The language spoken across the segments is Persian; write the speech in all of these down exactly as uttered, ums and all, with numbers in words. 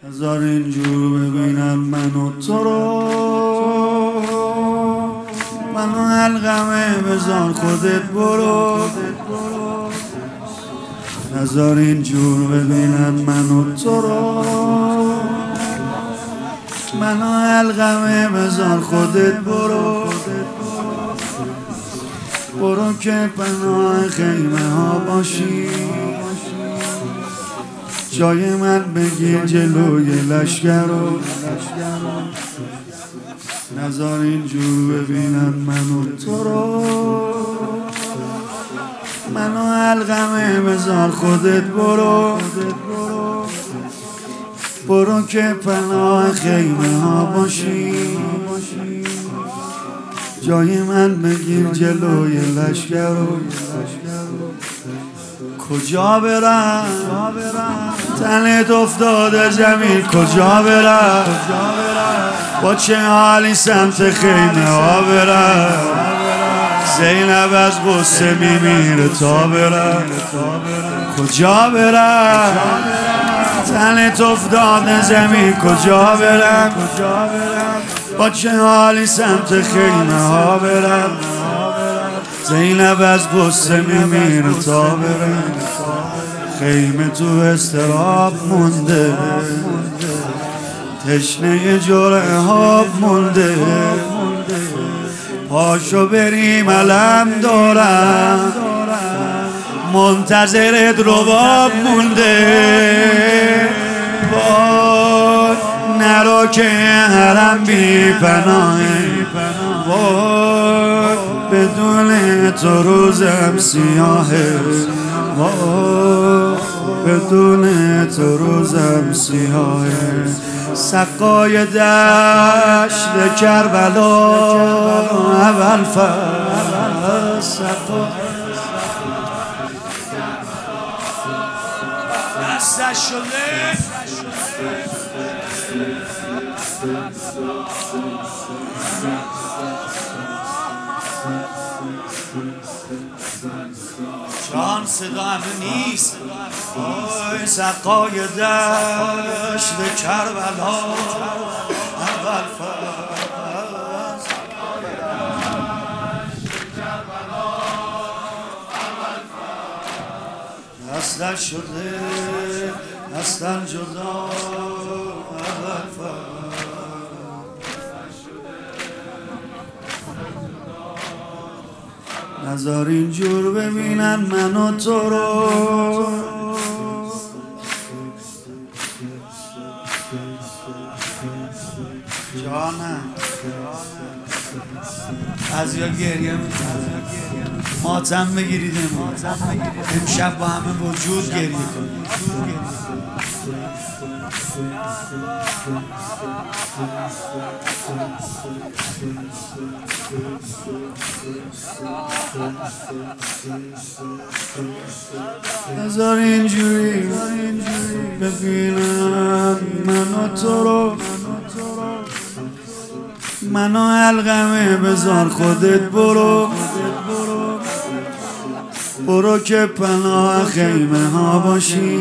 هزار اینجور ببینم من و تو رو، منو حلقمه بذار خودت برو. هزار اینجور ببینم من و تو رو، منو حلقمه بذار خودت برو. برو که پناه خیمه ها باشی، جای من بگیر جلوی لشگر رو. نذار اینجور ببینم من و تو رو، منو حلقمه بذار خودت برو. برو که پناه خیمه ها باشی، جای من بگیر جلوی لشگر رو. کجا برم تنت افتاده زمین، کجا برم با چه حالی سمت خیمه ها برم. زینب از غصه میمیره تا برم. کجا برم تنت افتاده زمین، کجا برم با چه حالی سمت خیمه ها برم. زینب از غصه میمیره تا برم. خیمه تو استراب مونده، تشنه جرعه ها مونده. پاشو بریم علم دارم، منتظرت رباب مونده. وای نرو که حرم بی پناهه، وای بدون تو روزم سیاهه، وای بدون تو روزم سیاهه. سقای دشت کربلا اول فصل، دستش شده جان صدا همه نیست. آی سقای دشت کربلا اول فصل، دستش شده دستن جدا اول فصل. نذار اینجور ببینن من و تو رو، جانم از یا گریه میکنم. ماتم بگیرید امشب با همه وجود گریه کنید. نذار اینجوری ببینم من و تو رو، منو حلقمه بذار خودت برو. برو که پناه خیمه ها باشی،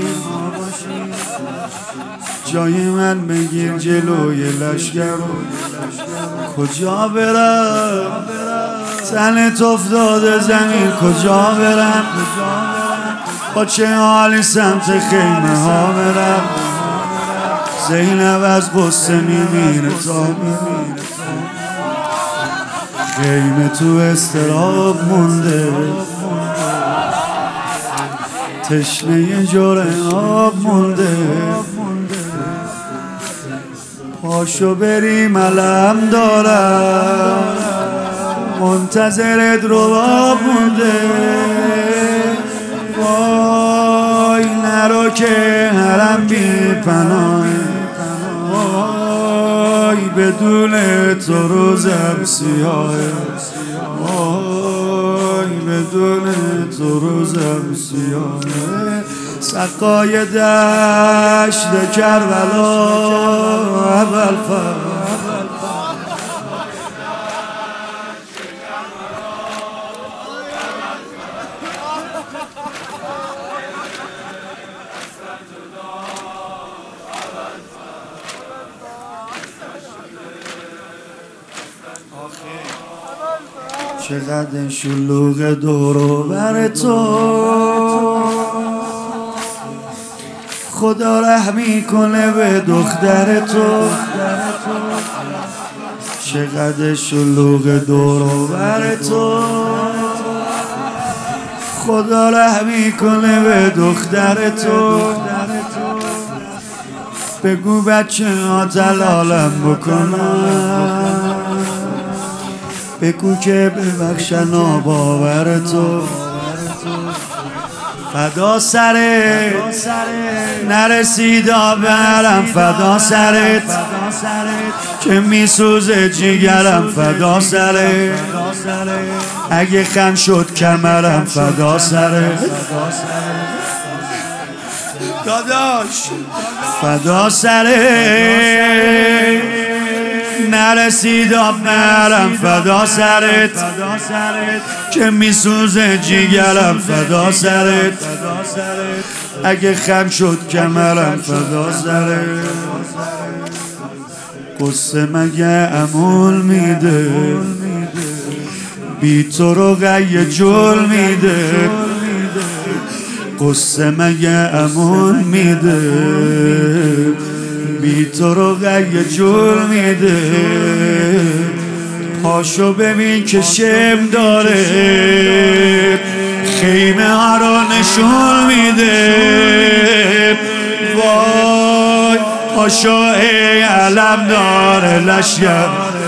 جای من بگیر جلوی لشگر رو. کجا برم تنت افتاده زمین، کجا برم با چه حالی سمت خیمه ها برم. زینب از غصه میمیره تا میمیره. خیمه تو استراب مونده، تشنه جرعه آب مونده. پاشو بریم علم دارم، منتظرت رباب مونده. وای نرو که حرم بی پناهه، وای بدون تو روزم سیاهه، وای بدون تو روزم سیاهه. سقای دشت کربلا اول فصل، چقدر شلوغ دور و بر تو، خدا رحمی کنه به دختر تو. چقدر شلوغ دور و بر تو، خدا رحمی کنه به دختر تو. بگو بچه ها دلالم بکنن، بگو که ببخشن آباور تو. فدا سرت نرسید آبرم، فدا سرت که میسوزه جیگرم، فدا سرت اگه خم شد کمرم، فدا سرت داداش، فدا سرت نرسید آبرم، فدا سرت که میسوزه جیگرم، فدا سرت اگه خم شد کمرم، فدا سرت. قصه مگه امول میده، بی تو رو غی جل میده. قصه مگه امول میده، بی تو رو غی جل میده. پاشو ببین که شم داره، خیمه ها رو نشون میده. وای پاشو ای علم داره لشگر،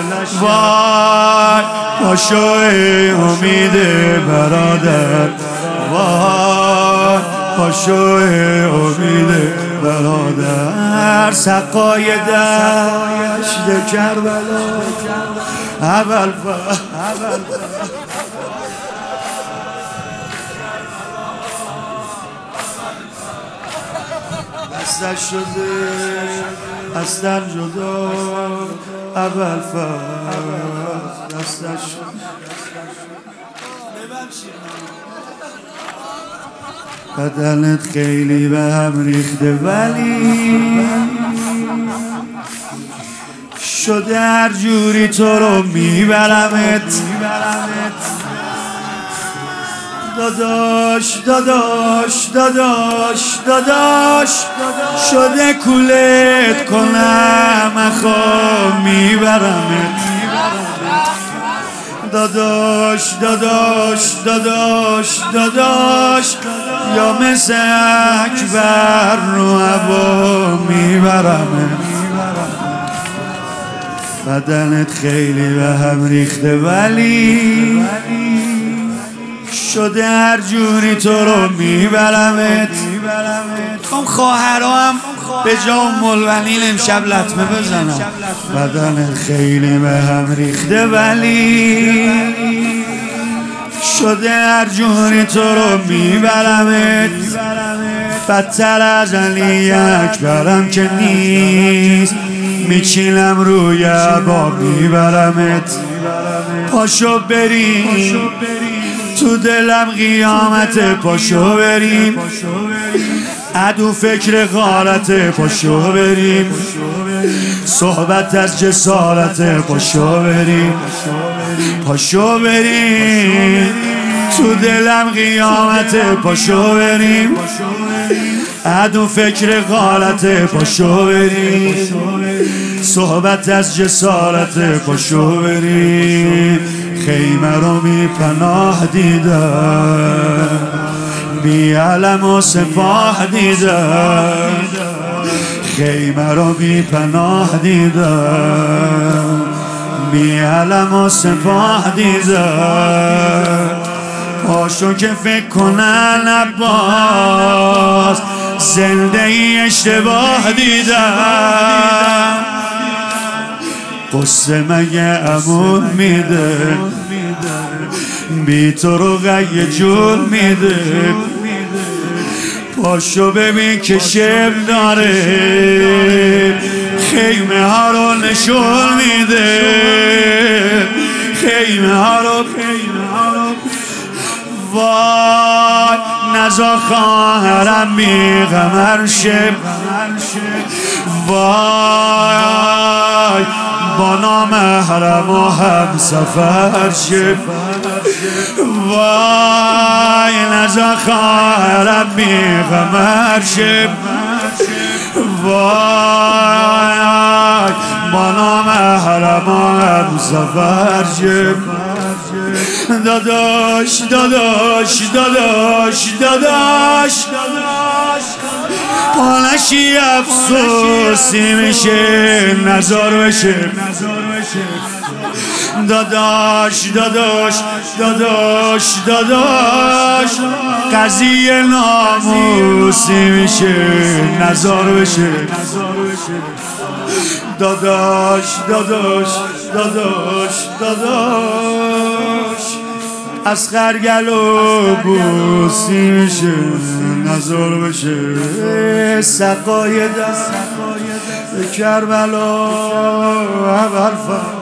وای پاشو ای امید برادر، وای پاشو ای امید برادر. سقای دشت کربلا اول فا دستش شده از تن جدا، اول فا دستش شده. بدنت خیلی به هم ریخته ولی شده هر جوری تو رو میبرمت. داداش داداش داداش داداش شده کولت کنم اخوام میبرمت. داداش داداش داداش داداش یا مثل اکبر رو هوا میبرمت. بدنت خیلی به هم ریخته ولی شده هر جوری تو رو میبرمت. میخوام خواهرام به جا ملونین امشب لطمه بزنم. بدنت خیلی به هم ریخته ولی شده هر جوری تو رو میبرمت. بدتر از علی اکبرم که نیست، میچینم روی با میبرمت. پاشو بریم تو دلم قیامت، پاشو بریم عدو فکر غارت، پاشو بریم صحبت از جسارت، پاشو بریم پاشو بریم تو دلم قیامت، پاشو بریم عدو فکر غارت، پاشو بریم صحبت از جسارت، پاشو بریم. خیمه رو بی پناه دیدم، بی علم و سپاه دیدم. خیمه رو بی پناه دیدم، بی علم و سپاه دیدم. پاشو که فکر کنن عباس زنده ای اشتباه دیدم. قصه مگه امون میده، بی تو رو غی جل میده. پاشو ببین که شم داره، خیمه ها رو نشون میده. خیمه ها رو وای نزا خواهرم بی غمر شب، وای با نامحرم و هم سفر شب. وای نجا خواهرم بیغمر شب وای بانا محرمم زفر شب داداش داداش داداش داداش حالشی افسوسی میشه نزار بشه داداش داداش داداش داداش قضیه ناموسی میشه نزار بشه داداش داداش داداش داداش از خرگلو بوسی میشه نزار بشه سقای در کربلا برفا